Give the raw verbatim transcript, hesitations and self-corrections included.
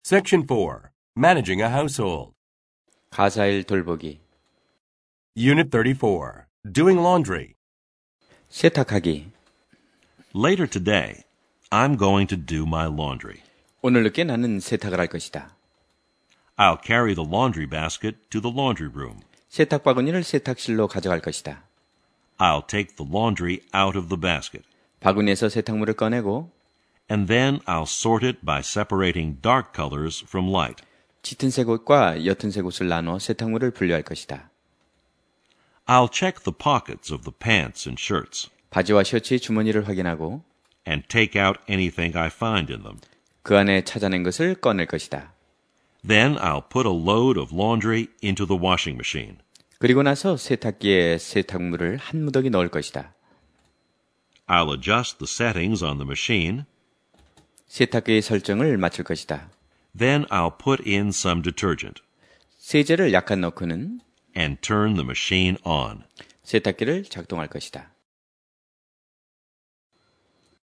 Section four. Managing a household. 가사일 돌보기. Unit thirty-four. Doing laundry. 세탁하기. Later today, I'm going to do my laundry. 오늘 늦게 나는 세탁을 할 것이다. I'll carry the laundry basket to the laundry room. 세탁 바구니를 세탁실로 가져갈 것이다. I'll take the laundry out of the basket. 바구니에서 세탁물을 꺼내고 And then I'll sort it by separating dark colors from light. 짙은 색 옷과 옅은 색 옷을 나눠 세탁물을 분류할 것이다. I'll check the pockets of the pants and shirts 바지와 셔츠의 주머니를 확인하고 and take out anything I find in them. 그 안에 찾아낸 것을 꺼낼 것이다. Then I'll put a load of laundry into the washing machine. 그리고 나서 세탁기에 세탁물을 한 무더기 넣을 것이다. I'll adjust the settings on the machine. 세탁기의 설정을 맞출 것이다. Then I'll put in some detergent 세제를 약간 넣고는 and turn the machine on. 세탁기를 작동할 것이다.